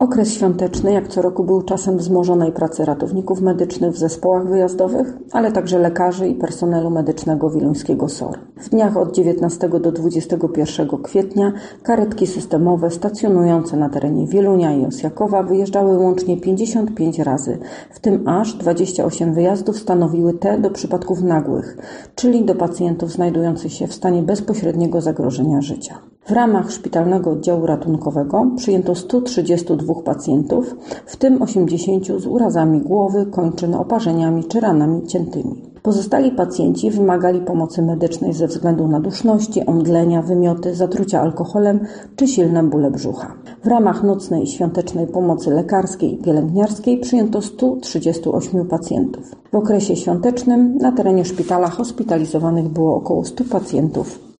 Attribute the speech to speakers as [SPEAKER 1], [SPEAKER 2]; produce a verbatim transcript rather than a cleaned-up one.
[SPEAKER 1] Okres świąteczny jak co roku był czasem wzmożonej pracy ratowników medycznych w zespołach wyjazdowych, ale także lekarzy i personelu medycznego wiluńskiego S O R. W dniach od dziewiętnastego do dwudziestego pierwszego kwietnia karetki systemowe stacjonujące na terenie Wielunia i Osjakowa wyjeżdżały łącznie pięćdziesiąt pięć razy, w tym aż dwadzieścia osiem wyjazdów stanowiły te do przypadków nagłych, czyli do pacjentów znajdujących się w stanie bezpośredniego zagrożenia życia. W ramach szpitalnego oddziału ratunkowego przyjęto stu trzydziestu dwóch pacjentów, w tym osiemdziesięciu z urazami głowy, kończyn, oparzeniami czy ranami ciętymi. Pozostali pacjenci wymagali pomocy medycznej ze względu na duszności, omdlenia, wymioty, zatrucia alkoholem czy silne bóle brzucha. W ramach nocnej i świątecznej pomocy lekarskiej i pielęgniarskiej przyjęto stu trzydziestu ośmiu pacjentów. W okresie świątecznym na terenie szpitala hospitalizowanych było około stu pacjentów.